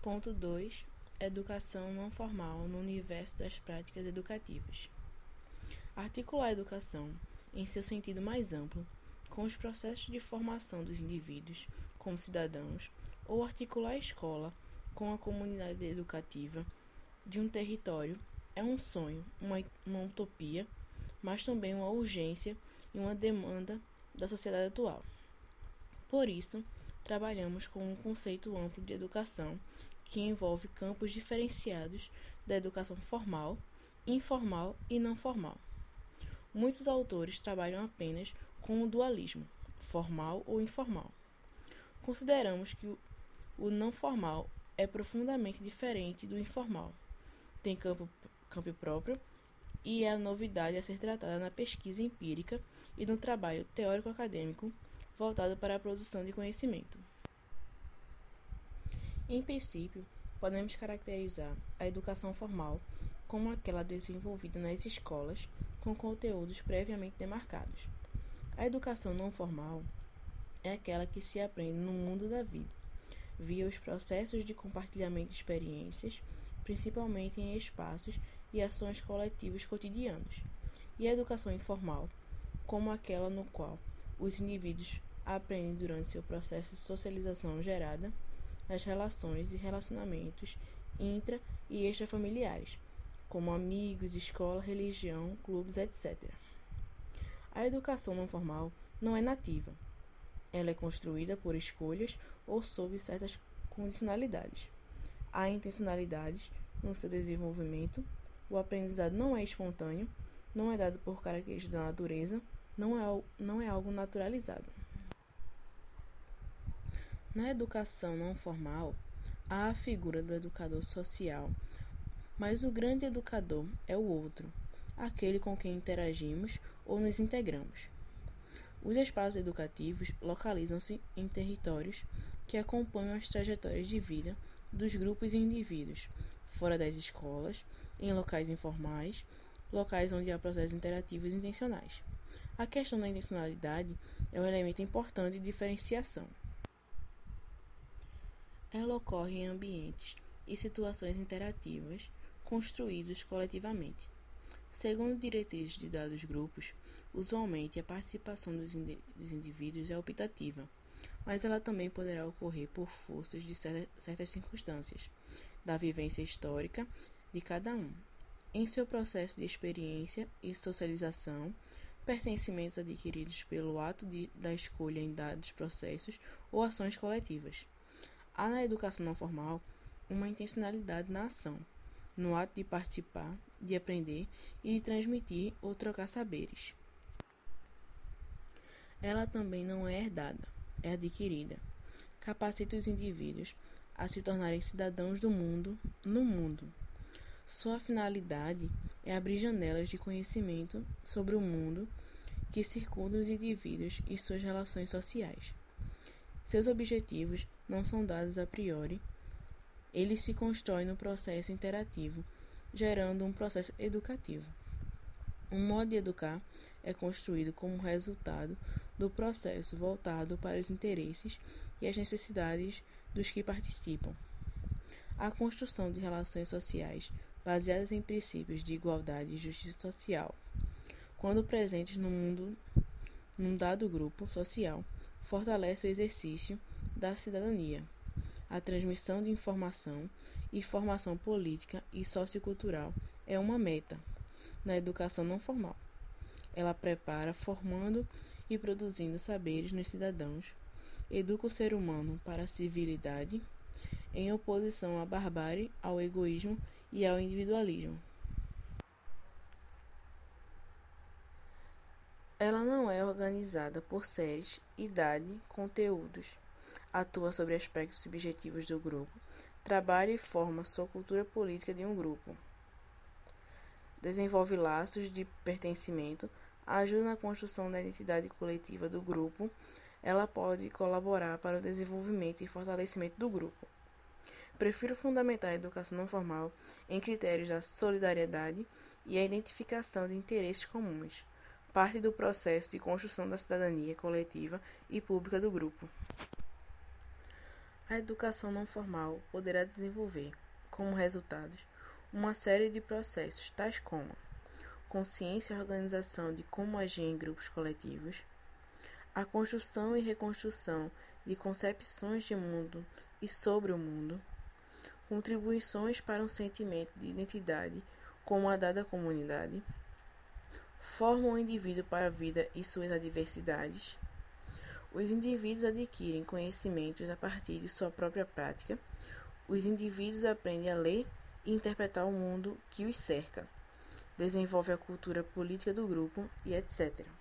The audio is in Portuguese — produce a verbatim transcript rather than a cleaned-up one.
Ponto dois. Educação não formal no universo das práticas educativas. Articular a educação, em seu sentido mais amplo, com os processos de formação dos indivíduos como cidadãos, ou articular a escola com a comunidade educativa de um território é um sonho, uma, uma utopia, mas também uma urgência e uma demanda da sociedade atual. Por isso, trabalhamos com um conceito amplo de educação que envolve campos diferenciados da educação formal, informal e não formal. Muitos autores trabalham apenas com o dualismo, formal ou informal. Consideramos que o não formal é profundamente diferente do informal, tem campo, campo próprio e é a novidade a ser tratada na pesquisa empírica e no trabalho teórico-acadêmico voltado para a produção de conhecimento. Em princípio, podemos caracterizar a educação formal como aquela desenvolvida nas escolas com conteúdos previamente demarcados. A educação não formal é aquela que se aprende no mundo da vida, via os processos de compartilhamento de experiências, principalmente em espaços e ações coletivos cotidianos, e a educação informal como aquela no qual os indivíduos aprendem durante seu processo de socialização gerada nas relações e relacionamentos intra- e extrafamiliares, como amigos, escola, religião, clubes, etcétera. A educação não formal não é nativa. Ela é construída por escolhas ou sob certas condicionalidades. Há intencionalidades no seu desenvolvimento, o aprendizado não é espontâneo, não é dado por características da natureza, não é, não é algo naturalizado. Na educação não formal, há a figura do educador social, mas o grande educador é o outro, aquele com quem interagimos ou nos integramos. Os espaços educativos localizam-se em territórios que acompanham as trajetórias de vida dos grupos e indivíduos, fora das escolas, em locais informais, locais onde há processos interativos intencionais. A questão da intencionalidade é um elemento importante de diferenciação. Ela ocorre em ambientes e situações interativas construídos coletivamente. Segundo diretrizes de dados grupos, usualmente a participação dos, indi- dos indivíduos é optativa, mas ela também poderá ocorrer por forças de certa, certas circunstâncias, da vivência histórica de cada um, em seu processo de experiência e socialização, pertencimentos adquiridos pelo ato de, da escolha em dados processos ou ações coletivas. Há na educação não formal uma intencionalidade na ação, no ato de participar, de aprender e de transmitir ou trocar saberes. Ela também não é herdada, é adquirida. Capacita os indivíduos a se tornarem cidadãos do mundo, no mundo. Sua finalidade é abrir janelas de conhecimento sobre o mundo que circunda os indivíduos e suas relações sociais. Seus objetivos não são dados a priori, eles se constroem no processo interativo, gerando um processo educativo. Um modo de educar é construído como resultado do processo voltado para os interesses e as necessidades dos que participam. A construção de relações sociais baseadas em princípios de igualdade e justiça social, quando presentes no mundo, num dado grupo social, fortalece o exercício da cidadania, a transmissão de informação e formação política e sociocultural é uma meta na educação não formal. Ela prepara, formando e produzindo saberes nos cidadãos, educa o ser humano para a civilidade, em oposição à barbárie, ao egoísmo e ao individualismo. Ela não é organizada por séries, idade, conteúdos. Atua sobre aspectos subjetivos do grupo, trabalha e forma sua cultura política de um grupo. Desenvolve laços de pertencimento, ajuda na construção da identidade coletiva do grupo. Ela pode colaborar para o desenvolvimento e fortalecimento do grupo. Prefiro fundamentar a educação não formal em critérios da solidariedade e a identificação de interesses comuns, parte do processo de construção da cidadania coletiva e pública do grupo. A educação não formal poderá desenvolver, como resultados, uma série de processos tais como consciência e organização de como agir em grupos coletivos, a construção e reconstrução de concepções de mundo e sobre o mundo, contribuições para um sentimento de identidade com uma dada comunidade, formam o indivíduo para a vida e suas adversidades. Os indivíduos adquirem conhecimentos a partir de sua própria prática. Os indivíduos aprendem a ler e interpretar o mundo que os cerca, desenvolve a cultura política do grupo e etcétera.